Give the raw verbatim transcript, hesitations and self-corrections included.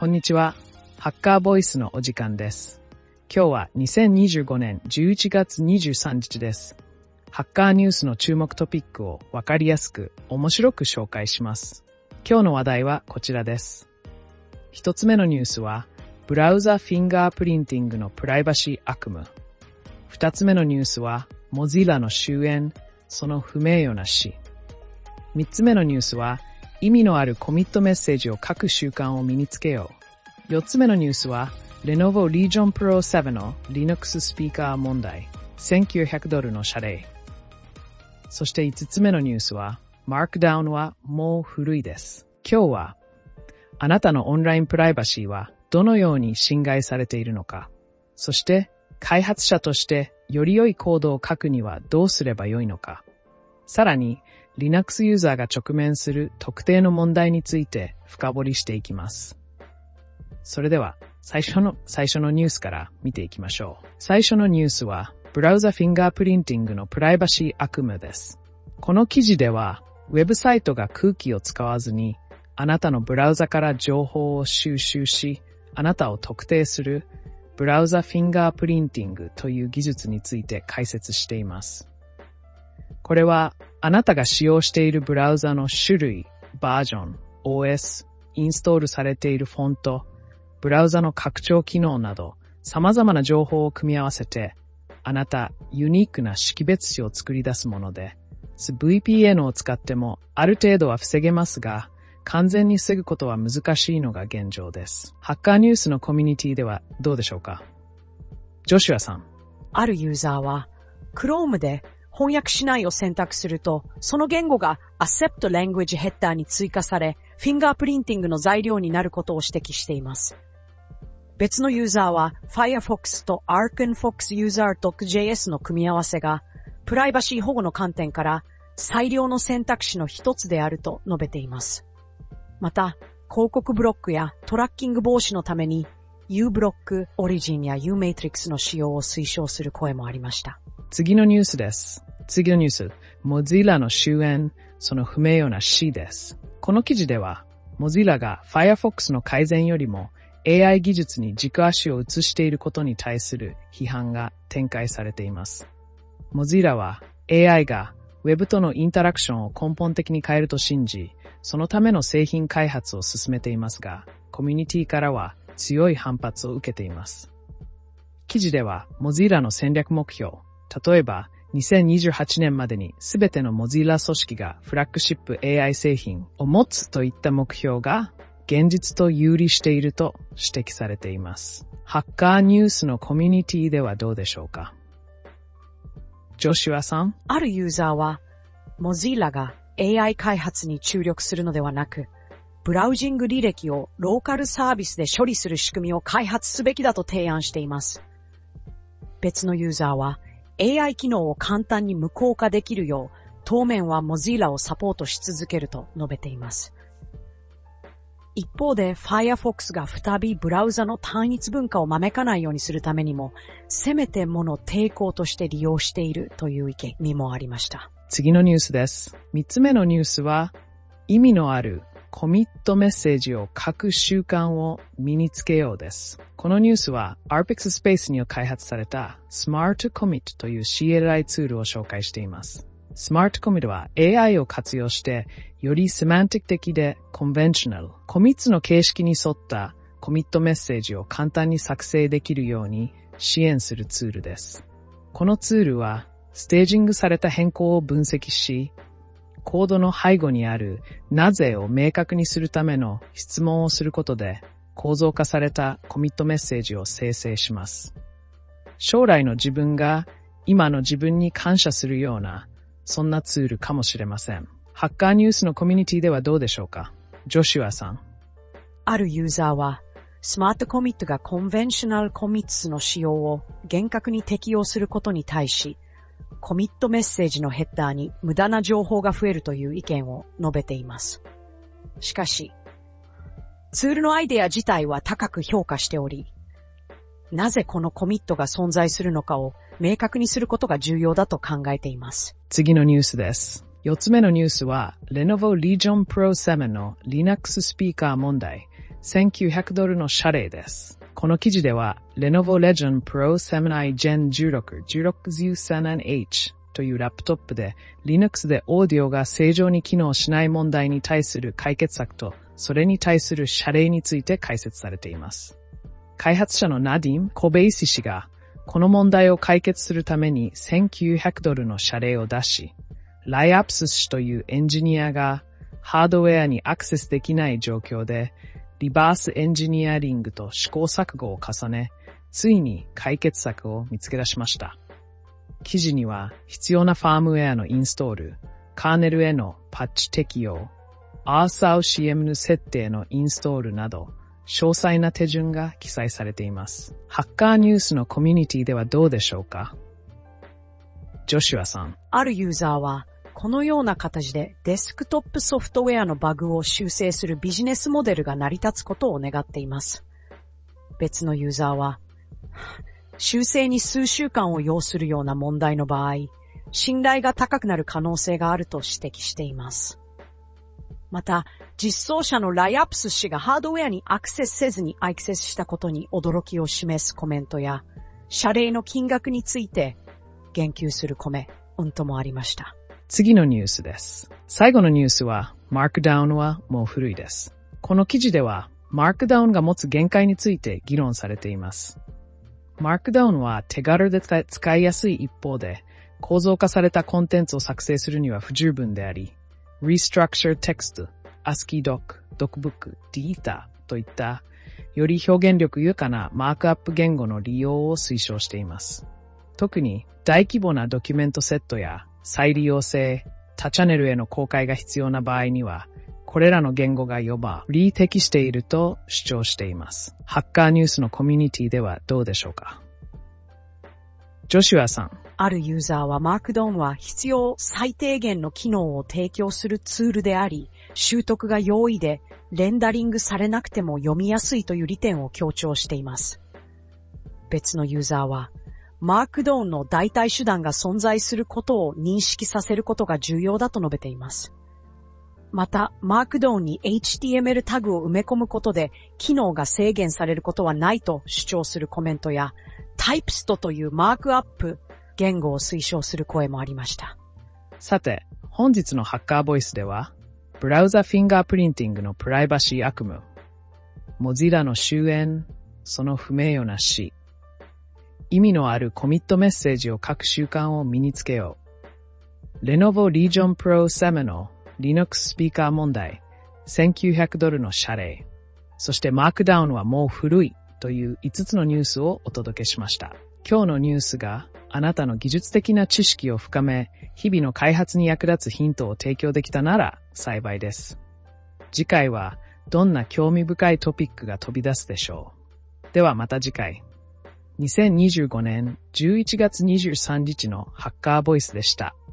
こんにちは。ハッカーボイスのお時間です。今日はにせんにじゅうごねんじゅういちがつにじゅうさんにちです。ハッカーニュースの注目トピックをわかりやすく面白く紹介します。今日の話題はこちらです。一つ目のニュースは、ブラウザフィンガープリンティングのプライバシー悪夢。二つ目のニュースは、Mozillaの終焉、その不名誉な死。三つ目のニュースは、意味のあるコミットメッセージを書く習慣を身につけよう。四つ目のニュースは、Lenovo Legion Pro セブンの Linux スピーカー問題、せんきゅうひゃくドルの謝礼。そして五つ目のニュースは、Markdown はもう古いです。今日は、あなたのオンラインプライバシーはどのように侵害されているのか、そして開発者としてより良いコードを書くにはどうすればよいのか、さらに、Linux ユーザーが直面する特定の問題について深掘りしていきます。それでは最初の最初のニュースから見ていきましょう。最初のニュースはブラウザフィンガープリンティングのプライバシー悪夢です。この記事ではウェブサイトが空気を使わずにあなたのブラウザから情報を収集し、あなたを特定するブラウザフィンガープリンティングという技術について解説しています。これはあなたが使用しているブラウザの種類、バージョン、オーエス、インストールされているフォント、ブラウザの拡張機能など、様々な情報を組み合わせて、あなたユニークな識別子を作り出すもので、ブイピーエヌ を使ってもある程度は防げますが、完全に防ぐことは難しいのが現状です。ハッカーニュースのコミュニティではどうでしょうか？ジョシュアさん。 あるユーザーは、Chrome で翻訳しないを選択すると、その言語が Accept Language Header に追加され、フィンガープリンティングの材料になることを指摘しています。別のユーザーは Firefox と ArchenFoxUser.js の組み合わせが、プライバシー保護の観点から最良の選択肢の一つであると述べています。また、広告ブロックやトラッキング防止のために uBlock、Origin や uMatrix の使用を推奨する声もありました。 次のニュースです。次のニュース、Mozilla の終焉、その不名誉な死です。この記事では、Mozilla が Firefox の改善よりも エーアイ 技術に軸足を移していることに対する批判が展開されています。Mozilla は エーアイ が Web とのインタラクションを根本的に変えると信じ、そのための製品開発を進めていますが、コミュニティからは強い反発を受けています。記事では Mozilla の戦略目標、例えば、にせんにじゅうはちねんまでにすべての Mozilla 組織がフラッグシップ エーアイ 製品を持つといった目標が現実と有利していると指摘されています。ハッカーニュースのコミュニティではどうでしょうか？ジョシュアさん。 あるユーザーは、Mozilla が エーアイ 開発に注力するのではなく、ブラウジング履歴をローカルサービスで処理する仕組みを開発すべきだと提案しています。別のユーザーは、エーアイ 機能を簡単に無効化できるよう、当面は Mozilla をサポートし続けると述べています。一方で Firefox が再びブラウザの単一文化を招かないようにするためにも、せめてもの抵抗として利用しているという意見もありました。 次のニュースです。三つ目のニュースは、意味のあるコミットメッセージを書く習慣を身につけようです。このニュースは アーペックス Space に開発された Smart Commit という シーエルアイ ツールを紹介しています。Smart Commit は エーアイ を活用してよりセマンティック的でコンベンショナル、コミッツの形式に沿ったコミットメッセージを簡単に作成できるように支援するツールです。このツールはステージングされた変更を分析し、コードの背後にあるなぜを明確にするための質問をすることで構造化されたコミットメッセージを生成します。将来の自分が今の自分に感謝するようなそんなツールかもしれません。ハッカーニュースのコミュニティではどうでしょうか？ジョシュアさん。 あるユーザーはスマートコミットがコンベンショナルコミッツの使用を厳格に適用することに対し、コミットメッセージのヘッダーに無駄な情報が増えるという意見を述べています。しかし、ツールのアイデア自体は高く評価しており、なぜこのコミットが存在するのかを明確にすることが重要だと考えています。 次のニュースです。四つ目のニュースは、Lenovo Legion Pro セブンの Linux スピーカー問題、 せんきゅうひゃくドルの謝礼です。この記事では、Lenovo Legion Pro セブンアイ Gen じゅうろく、じゅうろく ゼロさんエイチ というラップトップで、Linux でオーディオが正常に機能しない問題に対する解決策と、それに対する謝礼について解説されています。開発者のナディム・コベイシ氏が、この問題を解決するためにせんきゅうひゃくドルの謝礼を出し、ライアプス氏というエンジニアがハードウェアにアクセスできない状況で、リバースエンジニアリングと試行錯誤を重ね、ついに解決策を見つけ出しました。記事には必要なファームウェアのインストール、カーネルへのパッチ適用、アーサウ シーエム 設定のインストールなど、詳細な手順が記載されています。ハッカーニュースのコミュニティではどうでしょうか？ジョシュアさん。 あるユーザーは、このような形でデスクトップソフトウェアのバグを修正するビジネスモデルが成り立つことを願っています。別のユーザーは、修正に数週間を要するような問題の場合、信頼が高くなる可能性があると指摘しています。また、実装者のライアプス氏がハードウェアにアクセスせずにアクセスしたことに驚きを示すコメントや、謝礼の金額について言及するコメントもありました。 次のニュースです。最後のニュースは、マークダウンはもう古いです。この記事では、マークダウンが持つ限界について議論されています。マークダウンは手軽で使いやすい一方で、構造化されたコンテンツを作成するには不十分であり、Restructured Text、アスキー ドック、DocBook、Data といったより表現力豊かなマークアップ言語の利用を推奨しています。特に大規模なドキュメントセットや再利用性、多チャンネルへの公開が必要な場合には、これらの言語がよばり適していると主張しています。ハッカーニュースのコミュニティではどうでしょうか？ジョシュアさん。 あるユーザーはマークダウンは必要最低限の機能を提供するツールであり、習得が容易でレンダリングされなくても読みやすいという利点を強調しています。別のユーザーは、マークダウンの代替手段が存在することを認識させることが重要だと述べています。また、マークダウンに エイチティーエムエル タグを埋め込むことで機能が制限されることはないと主張するコメントや、タイプストというマークアップ言語を推奨する声もありました。 さて、本日のハッカーボイスでは、ブラウザフィンガープリンティングのプライバシー悪夢、モジラの終焉、その不名誉な死、意味のあるコミットメッセージを書く習慣を身につけよう、Lenovo Legion Pro セブンの Linux スピーカー問題、せんきゅうひゃくドルの謝礼、そしてマークダウンはもう古いといういつつのニュースをお届けしました。今日のニュースがあなたの技術的な知識を深め、日々の開発に役立つヒントを提供できたなら幸いです。次回はどんな興味深いトピックが飛び出すでしょう。ではまた次回。にせんにじゅうごねんじゅういちがつにじゅうさんにちのハッカーボイスでした。